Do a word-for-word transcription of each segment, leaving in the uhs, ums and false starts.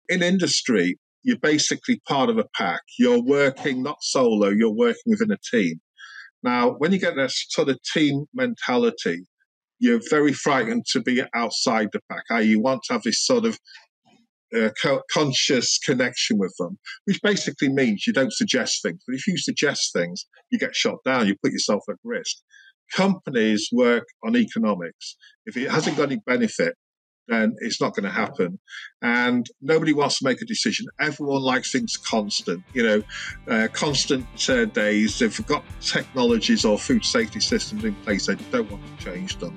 in industry, you're basically part of a pack. You're working not solo, you're working within a team. Now, when you get that sort of team mentality, you're very frightened to be outside the pack. You want to have this sort of uh, co- conscious connection with them, which basically means you don't suggest things. But if you suggest things, you get shot down, you put yourself at risk. Companies work on economics. If it hasn't got any benefit, then it's not going to happen. And nobody wants to make a decision. Everyone likes things constant, you know, uh, constant uh, days. They've got technologies or food safety systems in place. They don't want to change them.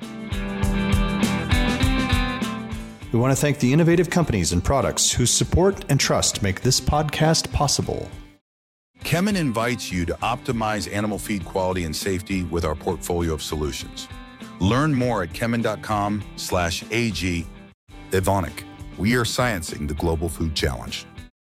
We want to thank the innovative companies and products whose support and trust make this podcast possible. Kemin invites you to optimize animal feed quality and safety with our portfolio of solutions. Learn more at kemin.com slash AG. Evonik, we are sciencing the global food challenge.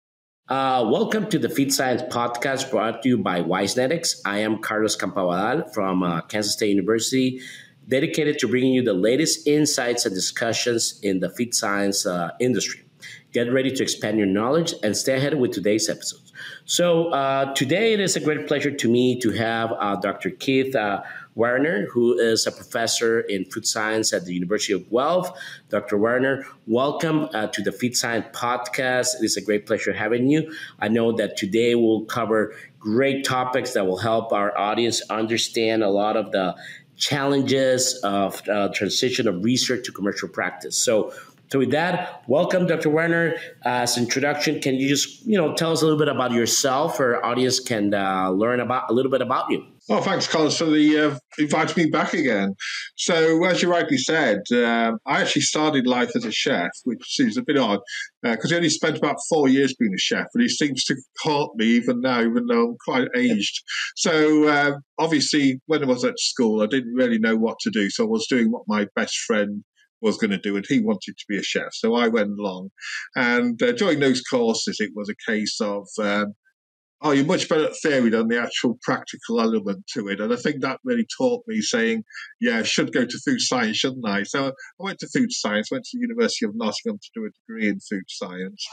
Uh, welcome to the Feed Science Podcast brought to you by WiseNetics. I am Carlos Campabadal from uh, Kansas State University, dedicated to bringing you the latest insights and discussions in the feed science uh, industry. Get ready to expand your knowledge and stay ahead with today's episode. So uh, today it is a great pleasure to me to have uh, Doctor Keith uh, Werner, who is a professor in food science at the University of Guelph. Doctor Werner, welcome uh, to the Feed Science Podcast. It is a great pleasure having you. I know that today we'll cover great topics that will help our audience understand a lot of the challenges of uh, transition of research to commercial practice. So, so with that, welcome, Doctor Werner. Uh, as an introduction, can you just you know tell us a little bit about yourself, or our audience can uh, learn about a little bit about you? Oh, thanks, Carlos, for the uh, inviting me back again. So, as you rightly said, uh, I actually started life as a chef, which seems a bit odd because uh, I only spent about four years being a chef, but he seems to haunt me even now, even though I'm quite aged. So, uh, obviously, when I was at school, I didn't really know what to do, so I was doing what my best friend was going to do, and he wanted to be a chef. So I went along, and uh, during those courses, it was a case of um, oh, you're much better at theory than the actual practical element to it. And I think that really taught me saying, yeah, I should go to food science, shouldn't I? So I went to food science, went to the University of Nottingham to do a degree in food science.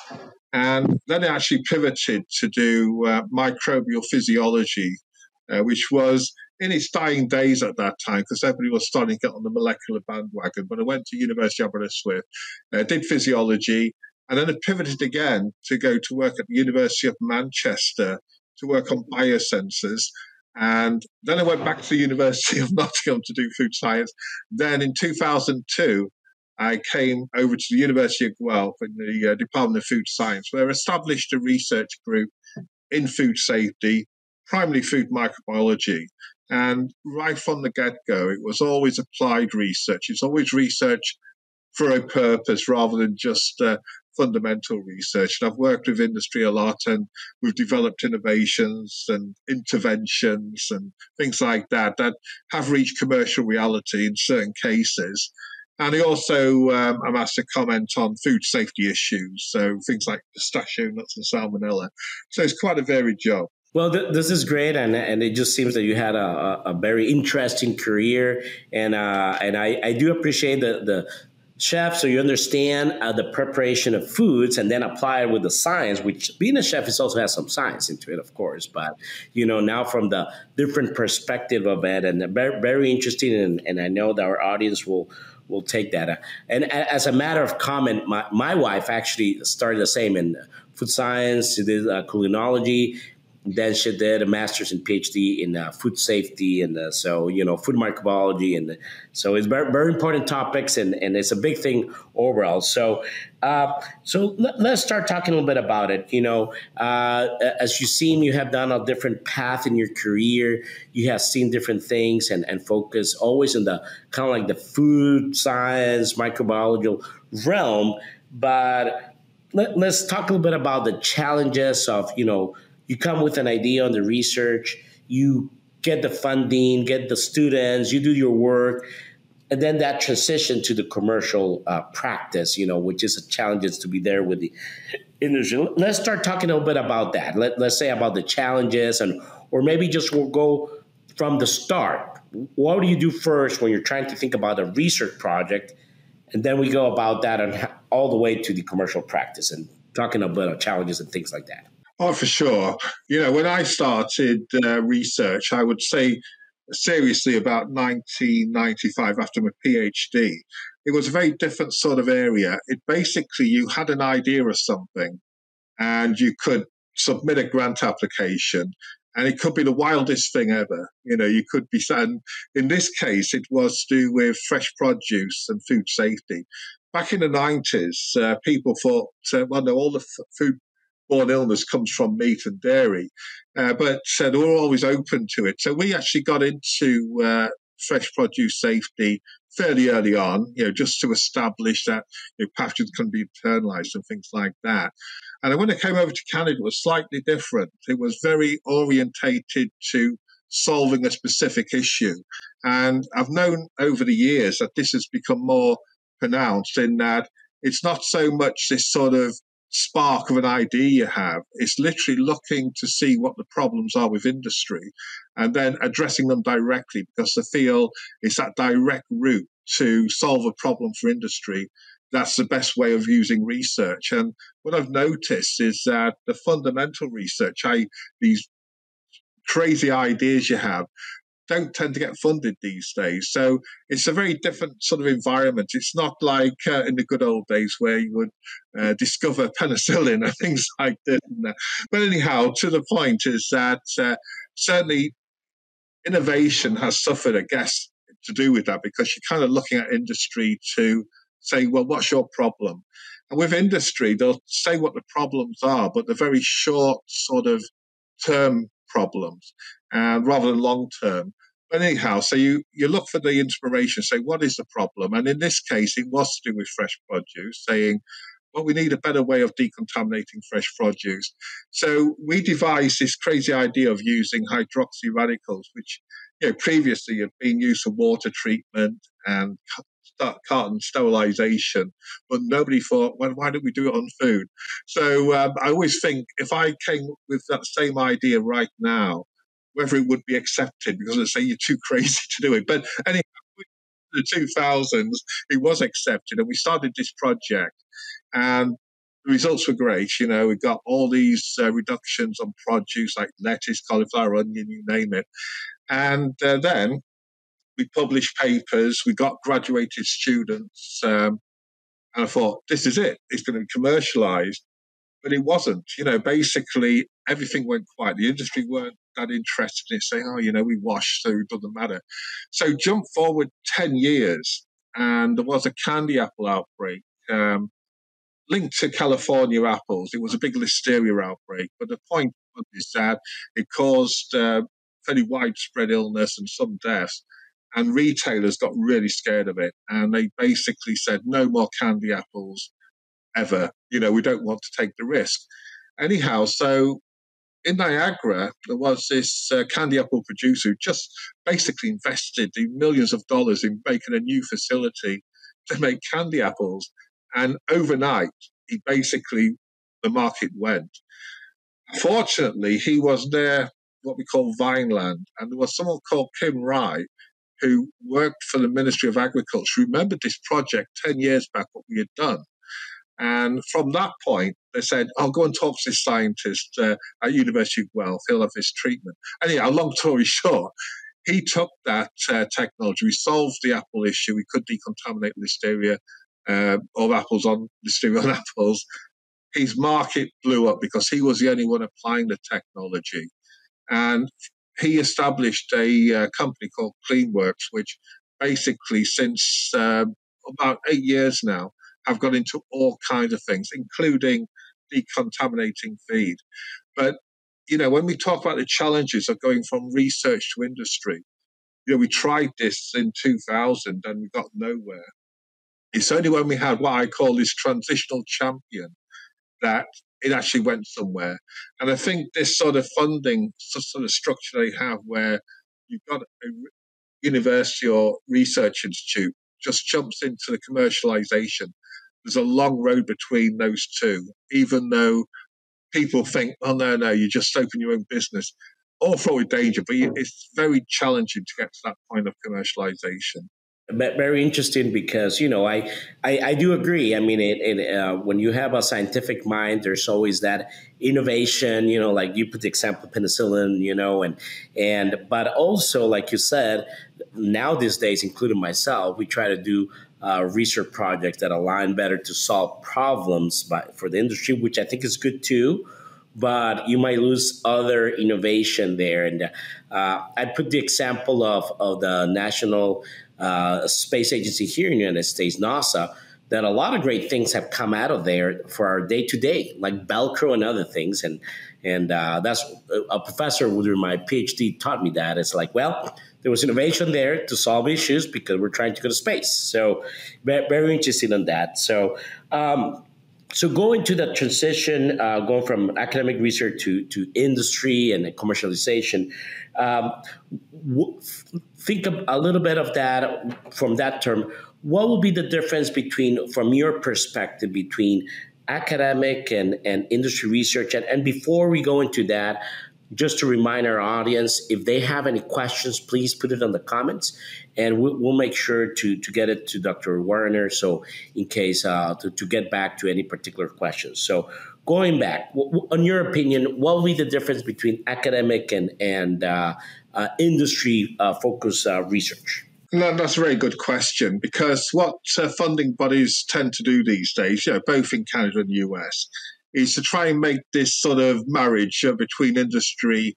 And then I actually pivoted to do uh, microbial physiology, uh, which was in its dying days at that time because everybody was starting to get on the molecular bandwagon. But I went to University of Aberystwyth, uh, did physiology, and then I pivoted again to go to work at the University of Manchester to work on biosensors. And then I went back to the University of Nottingham to do food science. Then in two thousand two, I came over to the University of Guelph in the uh, Department of Food Science, where I established a research group in food safety, primarily food microbiology. And right from the get-go, it was always applied research. It's always research for a purpose rather than just uh, fundamental research. And I've worked with industry a lot, and we've developed innovations and interventions and things like that that have reached commercial reality in certain cases. And I also um, am asked to comment on food safety issues, so things like pistachio nuts and salmonella. So it's quite a varied job. Well, th- this is great, and and it just seems that you had a, a, a very interesting career, and uh, and I, I do appreciate the the chef, so you understand uh, the preparation of foods and then apply it with the science, which being a chef is also has some science into it, of course. But, you know, now from the different perspective of it, and very, very interesting. And, and I know that our audience will will take that. And as a matter of comment, my, my wife actually started the same in food science. She did uh, culinology. Then she did a master's and PhD in uh, food safety, and uh, so you know food microbiology, and uh, so it's very very important topics, and, and it's a big thing overall. So uh, so let, let's start talking a little bit about it. You know, uh, as you've seen, you have done a different path in your career. You have seen different things, and and focus always in the kind of like the food science microbiology realm. But let, let's talk a little bit about the challenges of you know. You come with an idea on the research, you get the funding, get the students, you do your work, and then that transition to the commercial uh, practice, you know, which is a challenge to be there with the industry. Let's start talking a little bit about that. Let, let's say about the challenges, and or maybe just we'll go from the start. What do you do first when you're trying to think about a research project, and then we go about that and all the way to the commercial practice, and talking about challenges and things like that. Oh, for sure. You know, when I started uh, research, I would say seriously about nineteen ninety-five after my PhD, it was a very different sort of area. It basically, you had an idea of something and you could submit a grant application and it could be the wildest thing ever. You know, you could be, and in this case, it was to do with fresh produce and food safety. Back in the nineties, uh, people thought, uh, well, no, all the f- food borne illness comes from meat and dairy, uh, but uh, they were always open to it. So we actually got into uh, fresh produce safety fairly early on, you know, just to establish that you know, pathogens can be internalized and things like that. And when I came over to Canada, it was slightly different. It was very orientated to solving a specific issue. And I've known over the years that this has become more pronounced in that it's not so much this sort of spark of an idea you have. It's literally looking to see what the problems are with industry and then addressing them directly because they feel it's that direct route to solve a problem for industry. That's the best way of using research. And what I've noticed is that the fundamental research, I, these crazy ideas you have, don't tend to get funded these days. So it's a very different sort of environment. It's not like uh, in the good old days where you would uh, discover penicillin and things like this. But anyhow, to the point is that uh, certainly innovation has suffered, I guess, to do with that because you're kind of looking at industry to say, well, what's your problem? And with industry, they'll say what the problems are, but they're very short sort of term problems uh, rather than long term. But anyhow, so you, you look for the inspiration, say, what is the problem? And in this case, it was to do with fresh produce, saying, well, we need a better way of decontaminating fresh produce. So we devised this crazy idea of using hydroxy radicals, which you know, previously had been used for water treatment and carton sterilization, but nobody thought, well, why don't we do it on food? So um, I always think if I came with that same idea right now, whether it would be accepted, because they say you're too crazy to do it. But anyway, in the two thousands, it was accepted, and we started this project, and the results were great. You know, we got all these uh, reductions on produce like lettuce, cauliflower, onion, you name it. And uh, then we published papers, we got graduated students, um, and I thought, this is it. It's going to be commercialized. But it wasn't. You know, basically, everything went quiet. The industry weren't that interested in it, saying, oh, you know, we wash, so it doesn't matter. So jump forward ten years, and there was a candy apple outbreak um, linked to California apples. It was a big listeria outbreak. But the point is that it caused uh, fairly widespread illness and some deaths. And retailers got really scared of it. And they basically said, no more candy apples ever. You know, we don't want to take the risk. Anyhow, so in Niagara, there was this uh, candy apple producer who just basically invested in millions of dollars in making a new facility to make candy apples. And overnight, he basically, the market went. Fortunately, he was near what we call Vineland. And there was someone called Kim Rye, who worked for the Ministry of Agriculture, remembered this project ten years back, what we had done. And from that point, they said, I'll go and talk to this scientist uh, at University of Guelph. He'll have this treatment. Anyhow, long story short, he took that uh, technology. We solved the apple issue. We could decontaminate listeria uh, or apples on listeria on apples. His market blew up because he was the only one applying the technology. And he established a uh, company called CleanWorks, which basically since uh, about eight years now have got into all kinds of things, including decontaminating feed. But, you know, when we talk about the challenges of going from research to industry, you know, we tried this in two thousand and we got nowhere. It's only when we had what I call this transitional champion that it actually went somewhere. And I think this sort of funding sort of structure they have where you've got a university or research institute just jumps into the commercialization. There's a long road between those two, even though people think, oh, no, no, you just open your own business. All fraught with danger, but it's very challenging to get to that point of commercialization. But very interesting because, you know, I, I, I do agree. I mean, it, it, uh, when you have a scientific mind, there's always that innovation, you know, like you put the example of penicillin, you know, and, and, but also, like you said, now these days, including myself, we try to do uh, research projects that align better to solve problems by, for the industry, which I think is good too. But you might lose other innovation there. And uh, I'd put the example of, of the National uh, Space Agency here in the United States, NASA, that a lot of great things have come out of there for our day-to-day, like Velcro and other things. And and uh, that's a professor during my PhD taught me that. It's like, well, there was innovation there to solve issues because we're trying to go to space. So very, very interested in that. So um So going to the transition, uh, going from academic research to, to industry and commercialization, um, w- think of a little bit of that from that term. What will be the difference between, from your perspective, between academic and, and industry research? And, and before we go into that, just to remind our audience, if they have any questions, please put it in the comments, and we'll, we'll make sure to, to get it to Doctor Werner. So in case uh, to, to get back to any particular questions. So going back, w- w- in your opinion, what will be the difference between academic and, and uh, uh, industry uh, focused uh, research? No, that's a very good question, because what uh, funding bodies tend to do these days, you know, both in Canada and U S, is to try and make this sort of marriage uh, between industry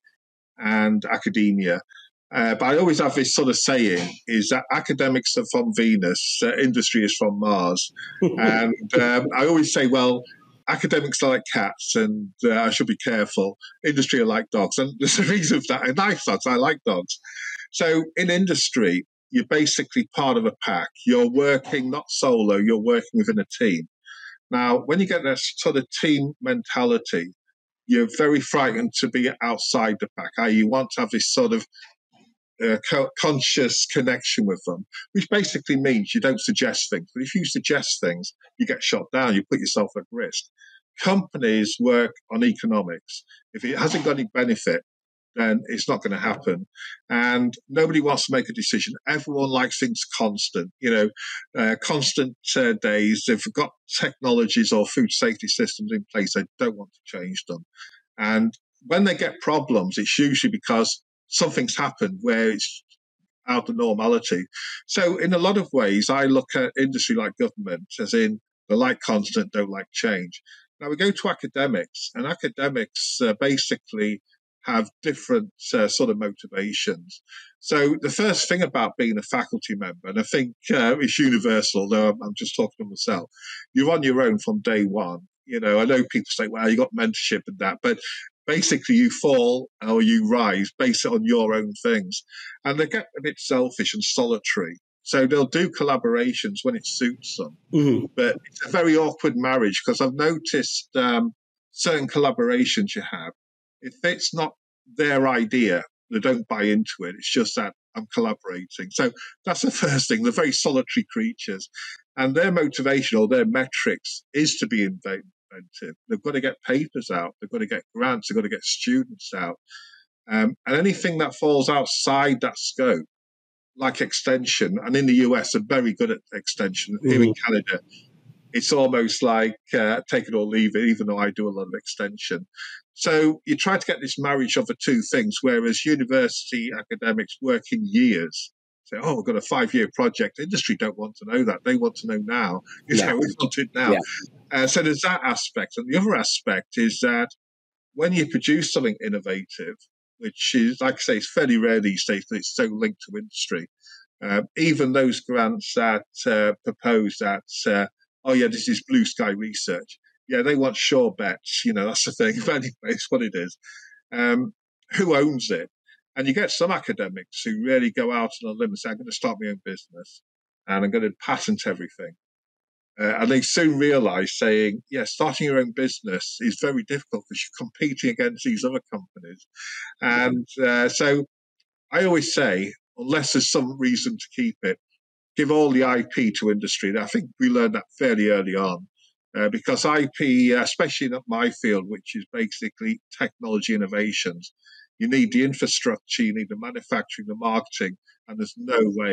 and academia. Uh, but I always have this sort of saying, is that academics are from Venus, uh, industry is from Mars. And um, I always say, well, academics are like cats, and uh, I should be careful. Industry are like dogs. And there's a reason for that. I like dogs, I like dogs. So in industry, you're basically part of a pack. You're working not solo, you're working within a team. Now, when you get that sort of team mentality, you're very frightened to be outside the pack. that is, you want to have this sort of uh, co- conscious connection with them, which basically means you don't suggest things. But if you suggest things, you get shot down, you put yourself at risk. Companies work on economics. If it hasn't got any benefit, then it's not going to happen. And nobody wants to make a decision. Everyone likes things constant, you know, uh, constant uh, days. They've got technologies or food safety systems in place. They don't want to change them. And when they get problems, it's usually because something's happened where it's out of normality. So in a lot of ways, I look at industry like government, as in they like constant, don't like change. Now we go to academics, and academics uh, basically have different uh, sort of motivations. So the first thing about being a faculty member, and I think uh, it's universal, though I'm, I'm just talking to myself, you're on your own from day one. You know, I know people say, well, you got mentorship and that, but basically you fall or you rise based on your own things. And they get a bit selfish and solitary. So they'll do collaborations when it suits them. Mm-hmm. But it's a very awkward marriage, because I've noticed um, certain collaborations you have, if it's not their idea, they don't buy into it. It's just that I'm collaborating. So that's the first thing. They're very solitary creatures. And their motivation or their metrics is to be inventive. They've got to get papers out. They've got to get grants. They've got to get students out. Um, and anything that falls outside that scope, like extension, and in the U S, they're very good at extension. Mm-hmm. Here in Canada, it's almost like uh, take it or leave it, even though I do a lot of extension. So you try to get this marriage of the two things, whereas university academics work in years. Say, oh, we've got a five-year project. Industry don't want to know that. They want to know now. You yeah. know, we want it now. Yeah. Uh, so there's that aspect. And the other aspect is that when you produce something innovative, which is, like I say, it's fairly rare these days because it's so linked to industry, uh, even those grants that uh, propose that, uh, oh, yeah, this is blue sky research. Yeah, they want sure bets. You know, that's the thing. But anyway, it's what it is. Um, who owns it? And you get some academics who really go out on a limb and say, I'm going to start my own business and I'm going to patent everything. Uh, and they soon realize saying, yeah, starting your own business is very difficult because you're competing against these other companies. And uh, so I always say, unless there's some reason to keep it, give all the I P to industry. I think we learned that fairly early on. Uh, because I P, especially in my field, which is basically technology innovations, you need the infrastructure, you need the manufacturing, the marketing, and there's no way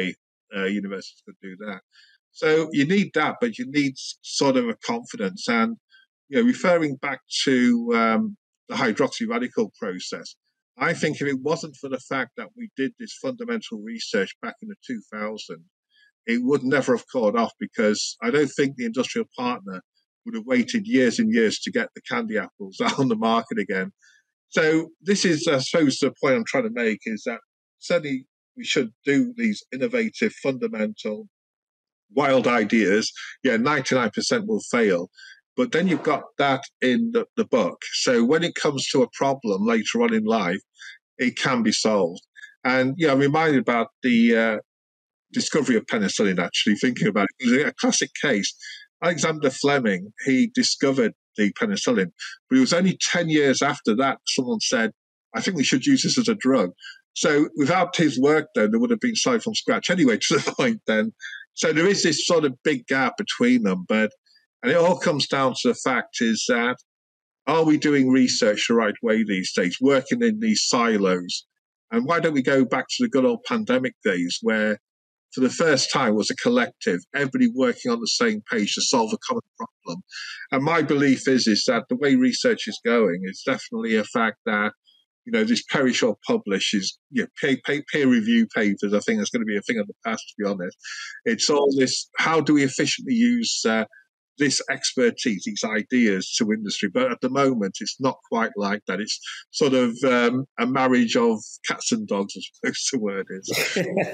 uh, universities could do that. So you need that, but you need sort of a confidence. And, you know, referring back to um, the hydroxy radical process, I think if it wasn't for the fact that we did this fundamental research back in the two thousands, it would never have caught off, because I don't think the industrial partner would have waited years and years to get the candy apples out on the market again. So this is, I suppose, the point I'm trying to make is that certainly we should do these innovative, fundamental, wild ideas. Yeah, ninety-nine percent will fail. But then you've got that in the, the book. So when it comes to a problem later on in life, it can be solved. And, yeah, I'm reminded about the uh, discovery of penicillin, actually, thinking about it. It was a classic case. Alexander Fleming, he discovered the penicillin, but it was only ten years after that someone said, I think we should use this as a drug. So without his work, then, there would have been started from scratch anyway, to the point then. So there is this sort of big gap between them, but and it all comes down to the fact is that, are we doing research the right way these days, working in these silos? And why don't we go back to the good old pandemic days where, for the first time, was a collective, everybody working on the same page to solve a common problem? And my belief is, is that the way research is going is definitely a fact that, you know, this perish or publish is, you know, peer, peer, peer review papers. I think that's going to be a thing of the past, to be honest. It's all this, how do we efficiently use uh, this expertise, these ideas to industry? But at the moment, it's not quite like that. It's sort of um, a marriage of cats and dogs, I suppose the word is.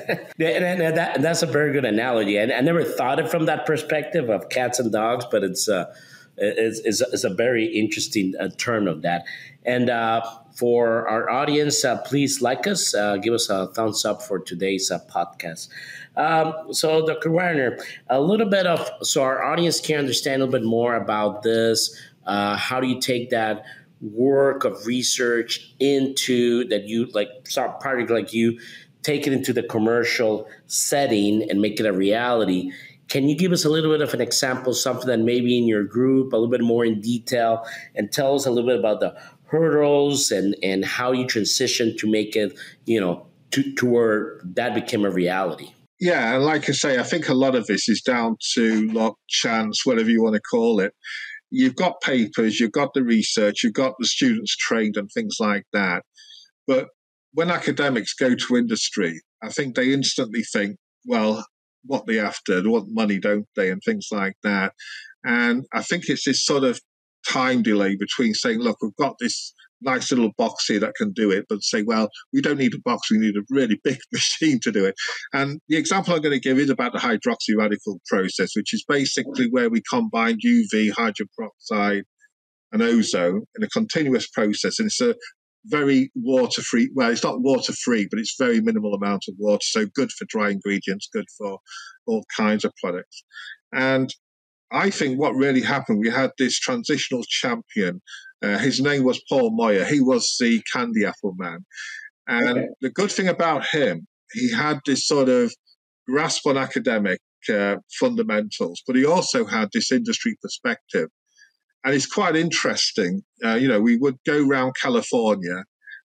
and, and, that, and that's a very good analogy. And I never thought it from that perspective of cats and dogs, but it's uh, it's, it's, it's a very interesting uh, term of that. And uh, for our audience, uh, please like us, uh, give us a thumbs up for today's uh, podcast. Um, so, Doctor Werner, a little bit of, so our audience can understand a little bit more about this. Uh, how do you take that work of research into that you, like, part like you, take it into the commercial setting and make it a reality? Can you give us a little bit of an example, something that maybe in your group, a little bit more in detail, and tell us a little bit about the hurdles and, and how you transitioned to make it, you know, to, to where that became a reality? Yeah, and like I say, I think a lot of this is down to luck, chance, whatever you want to call it. You've got papers, you've got the research, you've got the students trained and things like that. But when academics go to industry, I think they instantly think, well, what they after, they want money, don't they, and things like that. And I think it's this sort of time delay between saying, look, we've got this nice little box here that can do it, but say, well, we don't need a box, we need a really big machine to do it. And the example I'm going to give is about the hydroxy radical process, which is basically where we combine U V, hydrogen peroxide, and ozone in a continuous process. And it's a very water-free, well, it's not water-free, but it's very minimal amount of water, so good for dry ingredients, good for all kinds of products. And I think what really happened, we had this transitional champion. Uh, his name was Paul Moyer. He was the candy apple man. And okay. The good thing about him, he had this sort of grasp on academic uh, fundamentals, but he also had this industry perspective. And it's quite interesting. Uh, you know, we would go around California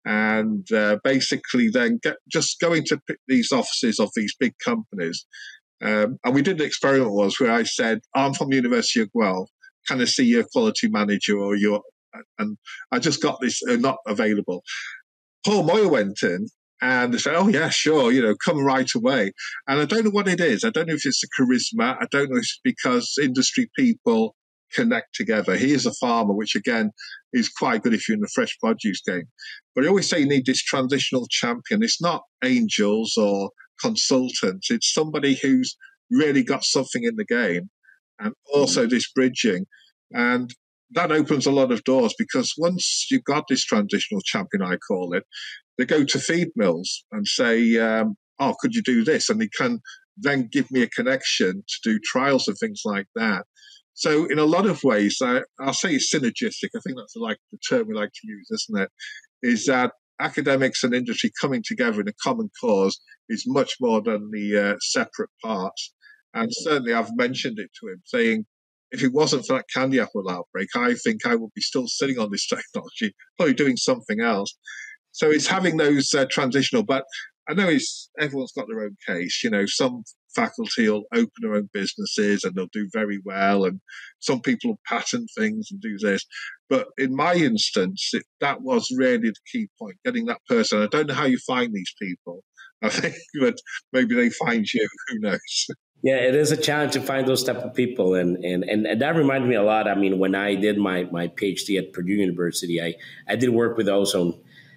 and uh, basically then get, just going to pick these offices of these big companies. Um, and we did an experiment once where I said, I'm from the University of Guelph. Can I see your quality manager or your... And I just got this, uh, not available. Paul Moyer went in and they said, oh, yeah, sure, you know, come right away. And I don't know what it is. I don't know if it's the charisma. I don't know if it's because industry people connect together. He is a farmer, which again is quite good if you're in the fresh produce game. But I always say you need this transitional champion. It's not angels or consultants. It's somebody who's really got something in the game, and also this bridging. And that opens a lot of doors, because once you've got this transitional champion, I call it, they go to feed mills and say, um, oh, could you do this? And they can then give me a connection to do trials and things like that. So in a lot of ways, I, I'll say it's synergistic. I think that's like the term we like to use, isn't it? Is that academics and industry coming together in a common cause is much more than the uh, separate parts. And certainly I've mentioned it to him, saying, if it wasn't for that candy apple outbreak, I think I would be still sitting on this technology, probably doing something else. So it's having those uh, transitional, but I know it's everyone's got their own case. You know, some faculty will open their own businesses and they'll do very well, and some people will patent things and do this. But in my instance, it, that was really the key point: getting that person. I don't know how you find these people. I think, but maybe they find you. Who knows? Yeah, it is a challenge to find those type of people, and and and, and that reminded me a lot. I mean, when I did my my PhD at Purdue University, I I did work with ozone.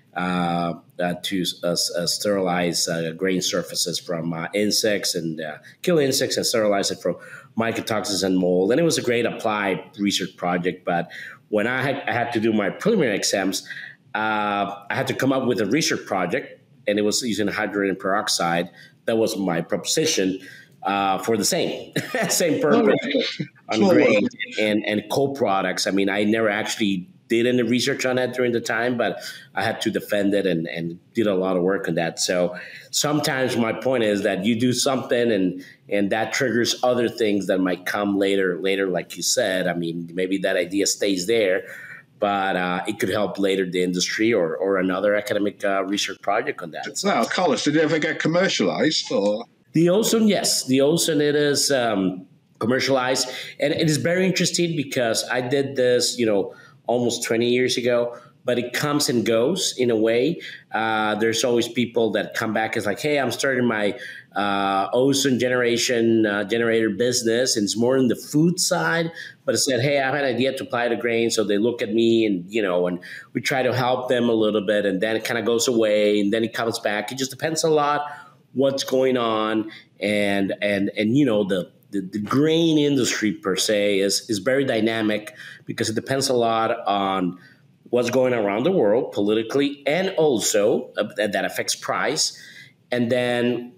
Uh, uh, to uh, uh, sterilize uh, grain surfaces from uh, insects and uh, kill insects and sterilize it from mycotoxins and mold. And it was a great applied research project. But when I had, I had to do my preliminary exams, uh, I had to come up with a research project, and it was using hydrogen peroxide. That was my proposition uh, for the same same purpose on grain and, and co-products. I mean, I never actually did any research on that during the time, but I had to defend it and, and did a lot of work on that. So sometimes my point is that you do something and and that triggers other things that might come later, later, like you said. I mean, maybe that idea stays there, but uh, it could help later the industry or, or another academic uh, research project on that. Now, Carlos, did it ever get commercialized? Or? The ozone, yes. The ozone, it is um, commercialized. And it is very interesting because I did this, you know, almost twenty years ago, but it comes and goes in a way. Uh, there's always people that come back as like, hey, I'm starting my uh, ozone generation uh, generator business, and it's more in the food side. But it said, hey, I have an idea to apply to grain. So they look at me and, you know, and we try to help them a little bit, and then it kind of goes away and then it comes back. It just depends a lot what's going on. And, and, and, you know, the, The, the grain industry per se is, is very dynamic because it depends a lot on what's going on around the world politically, and also uh, that affects price, and then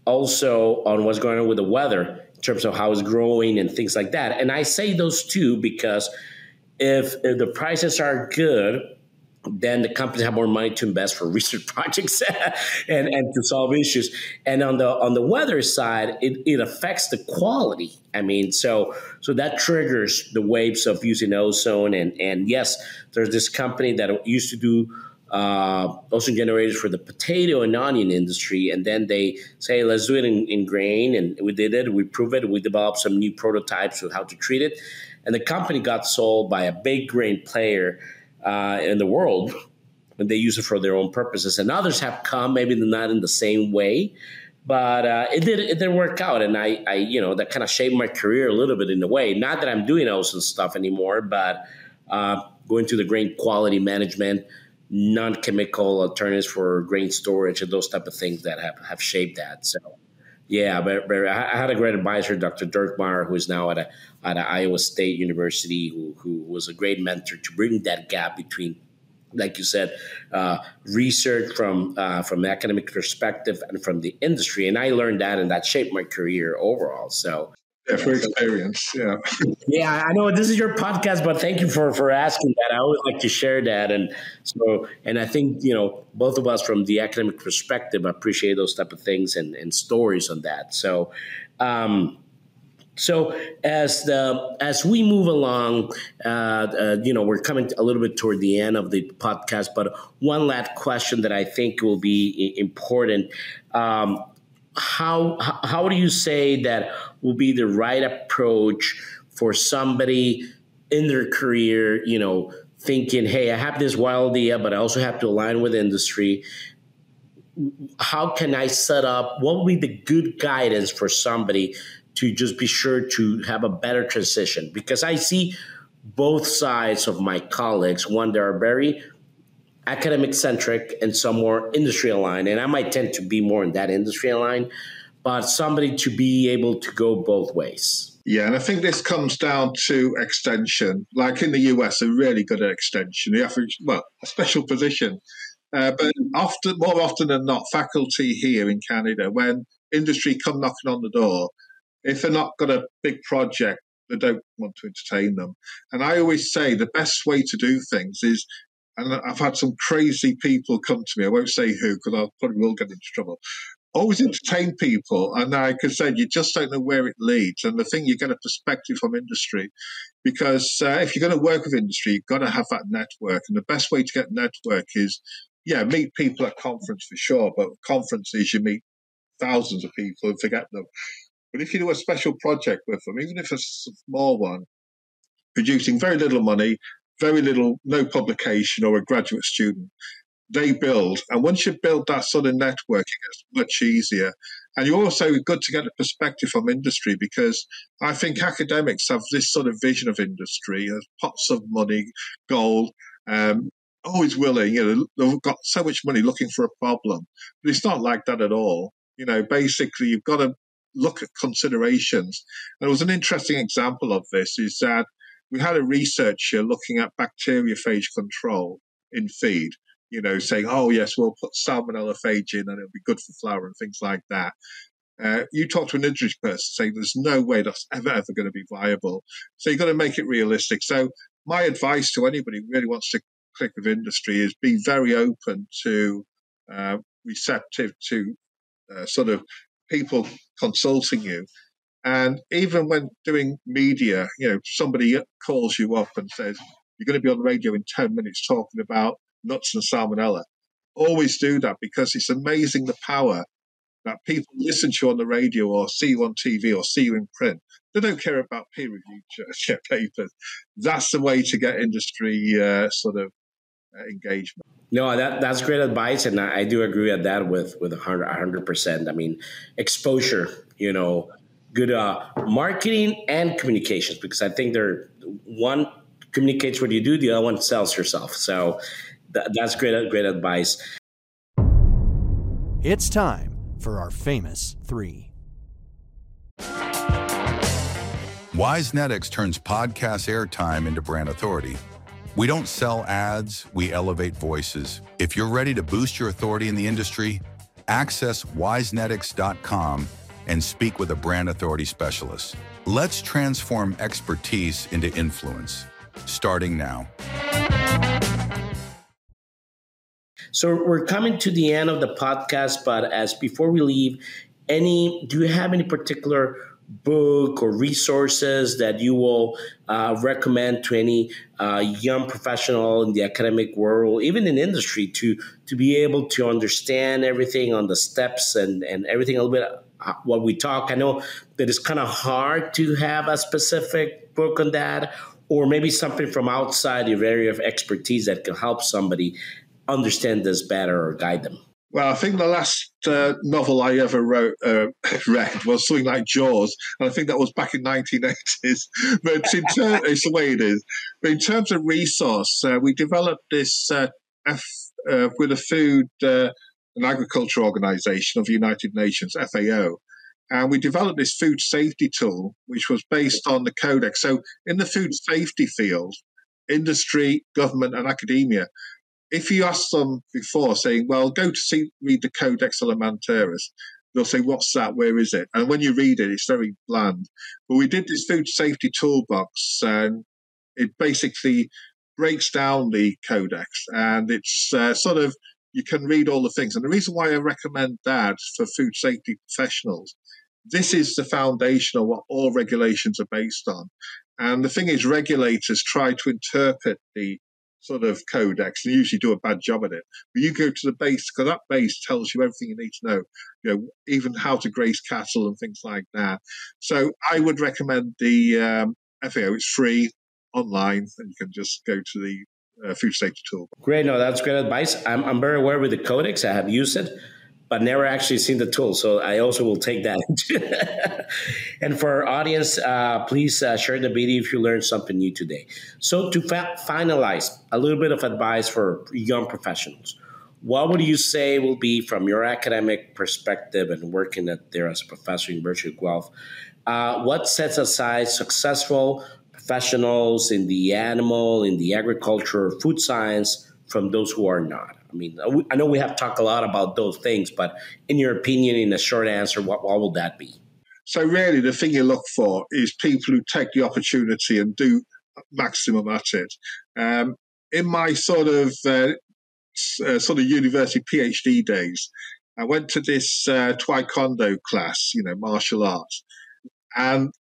also on what's going on with the weather in terms of how it's growing and things like that. And I say those two because if, if the prices are good, then the companies have more money to invest for research projects and, and to solve issues. And on the on the weather side, it, it affects the quality. I mean, so so that triggers the waves of using ozone. And, and yes, there's this company that used to do uh, ozone generators for the potato and onion industry. And then they say, let's do it in, in grain. And we did it. We proved it. We developed some new prototypes of how to treat it. And the company got sold by a big grain player Uh, in the world, and they use it for their own purposes. And others have come, maybe not in the same way, but uh, it did it did work out. And I, I, you know, that kind of shaped my career a little bit in a way. Not that I'm doing ozone stuff anymore, but uh, going to the grain quality management, non-chemical alternatives for grain storage, and those type of things that have, have shaped that. So. Yeah, but, but I had a great advisor, Doctor Dirk Meyer, who is now at a at a Iowa State University, who who was a great mentor to bring that gap between, like you said, uh, research from uh, from an academic perspective and from the industry. And I learned that, and that shaped my career overall. So. Yeah, for experience, yeah. Yeah, I know this is your podcast, but thank you for, for asking that. I always like to share that. And so, and I think, you know, both of us from the academic perspective appreciate those type of things and, and stories on that. So, um, so as the as we move along, uh, uh, you know, we're coming a little bit toward the end of the podcast, but one last question that I think will be important. Um, How how do you say that will be the right approach for somebody in their career, you know, thinking, hey, I have this wild idea, but I also have to align with industry. How can I set up, what would be the good guidance for somebody to just be sure to have a better transition? Because I see both sides of my colleagues. One, they are very academic centric and some more industry aligned. And I might tend to be more in that industry aligned, but somebody to be able to go both ways. Yeah, and I think this comes down to extension. Like in the U S, they're really good at extension. The average, well, a special position. Uh, but often, more often than not, faculty here in Canada, when industry come knocking on the door, if they're not got a big project, they don't want to entertain them. And I always say the best way to do things is, and I've had some crazy people come to me, I won't say who because I probably will get into trouble, always entertain people. And like I said, you just don't know where it leads. And the thing, you get a perspective from industry. Because uh, if you're going to work with industry, you've got to have that network. And the best way to get network is yeah, meet people at conference for sure, but conferences you meet thousands of people and forget them. But if you do a special project with them, even if it's a small one, producing very little money, very little, no publication or a graduate student, they build. And once you build that sort of network, it gets much easier. And you're also good to get a perspective from industry, because I think academics have this sort of vision of industry as pots of money, gold, um, always willing, you know, they've got so much money looking for a problem. But it's not like that at all. You know, basically, you've got to look at considerations. And there was an interesting example of this is that we had a researcher looking at bacteriophage control in feed, you know, saying, oh, yes, we'll put salmonella phage in and it'll be good for flour and things like that. Uh, you talk to an industry person saying there's no way that's ever, ever going to be viable. So you've got to make it realistic. So my advice to anybody who really wants to click with industry is be very open to, uh, receptive to uh, sort of people consulting you. And even when doing media, you know, somebody calls you up and says, you're going to be on the radio in ten minutes talking about nuts and salmonella. Always do that, because it's amazing the power that people listen to you on the radio or see you on T V or see you in print. They don't care about peer-reviewed papers. That's the way to get industry uh, sort of uh, engagement. No, that that's great advice, and I, I do agree with that with with a hundred a hundred percent. I mean, exposure, you know, good uh, marketing and communications, because I think they're one communicates what you do, the other one sells yourself. So th- that's great, great advice. It's time for our famous three. WiseNetX turns podcast airtime into brand authority. We don't sell ads, we elevate voices. If you're ready to boost your authority in the industry, access wise netix dot com and speak with a brand authority specialist. Let's transform expertise into influence, starting now. So we're coming to the end of the podcast, but as before we leave, any do you have any particular book or resources that you will uh, recommend to any uh, young professional in the academic world, even in industry, to to be able to understand everything on the steps and, and everything a little bit uh, what we talk? I know that it's kind of hard to have a specific book on that, or maybe something from outside your area of expertise that can help somebody understand this better or guide them. Well, I think the last uh, novel I ever wrote, uh, read was something like Jaws, and I think that was back in nineteen eighties. But in ter- it's the way it is. But in terms of resource, uh, we developed this uh, F, uh, with a Food uh, and Agriculture Organization of the United Nations, F A O, and we developed this food safety tool, which was based on the Codex. So in the food safety field, industry, government, and academia, if you ask them before saying, well, go to see, read the Codex Alimentarius, they'll say, what's that? Where is it? And when you read it, it's very bland. But we did this food safety toolbox, and it basically breaks down the Codex, and it's uh, sort of, you can read all the things. And the reason why I recommend that for food safety professionals, this is the foundation of what all regulations are based on. And the thing is, regulators try to interpret the sort of codex and usually do a bad job at it. But you go to the base, because that base tells you everything you need to know, you know, even how to graze cattle and things like that. So I would recommend the um, F A O. It's free online, and you can just go to the uh, food safety tool. Great. No, that's great advice. I'm, I'm very aware with the Codex. I have used it, but never actually seen the tool. So I also will take that. And for our audience, uh, please uh, share the video if you learned something new today. So to fa- finalize, a little bit of advice for young professionals. What would you say will be, from your academic perspective and working at there as a professor at University of Guelph, uh, what sets aside successful professionals in the animal, in the agriculture, food science from those who are not? I mean, I know we have talked a lot about those things, but in your opinion, in a short answer, what, what will that be? So really, the thing you look for is people who take the opportunity and do maximum at it. Um, in my sort of uh, uh, sort of university PhD days, I went to this uh, Taekwondo class, you know, martial arts, and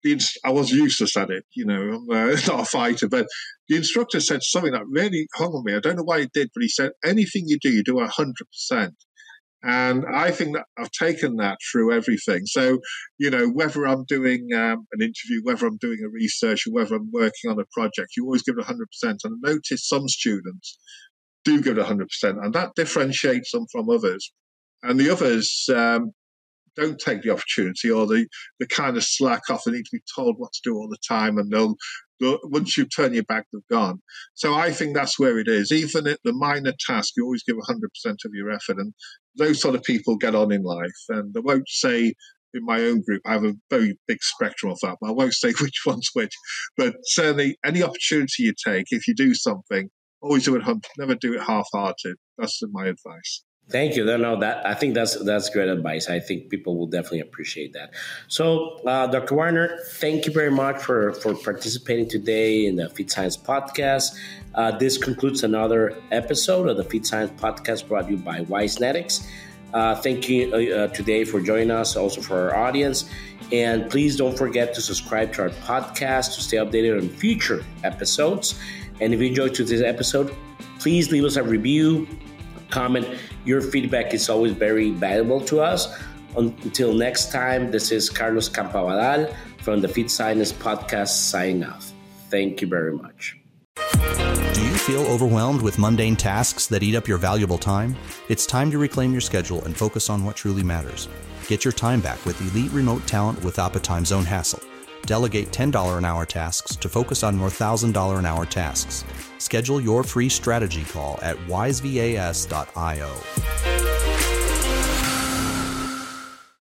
the, I was useless at it, you know, I'm uh, not a fighter, but the instructor said something that really hung on me. I don't know why he did, but he said, anything you do, you do one hundred percent. And I think that I've taken that through everything. So, you know, whether I'm doing um, an interview, whether I'm doing a research, or whether I'm working on a project, you always give it one hundred percent. And I notice some students do give it one hundred percent, and that differentiates them from others. And the others um, don't take the opportunity, or they, they kind of slack off. They need to be told what to do all the time, and they'll, they'll once you turn your back, they've gone. So I think that's where it is. Even at the minor task, you always give one hundred percent of your effort, and those sort of people get on in life. And I won't say in my own group, I have a very big spectrum of that, but I won't say which one's which. But certainly any opportunity you take, if you do something, always do it, never do it half-hearted. That's my advice. Thank you. No, no, that I think that's that's great advice. I think people will definitely appreciate that. So, uh, Doctor Warner, thank you very much for, for participating today in the Feed Science Podcast. Uh, this concludes another episode of the Feed Science Podcast brought to you by WiseNetics. Uh, thank you uh, today for joining us, also for our audience. And please don't forget to subscribe to our podcast to stay updated on future episodes. And if you enjoyed today's episode, please leave us a review, comment. Your feedback is always very valuable to us. Until next time, this is Carlos Campabadal from the Feed Science Podcast signing off. Thank you very much. Do you feel overwhelmed with mundane tasks that eat up your valuable time? It's time to reclaim your schedule and focus on what truly matters. Get your time back with elite remote talent without the time zone hassle. Delegate ten dollars an hour tasks to focus on more one thousand dollars an hour tasks. Schedule your free strategy call at wise vas dot io.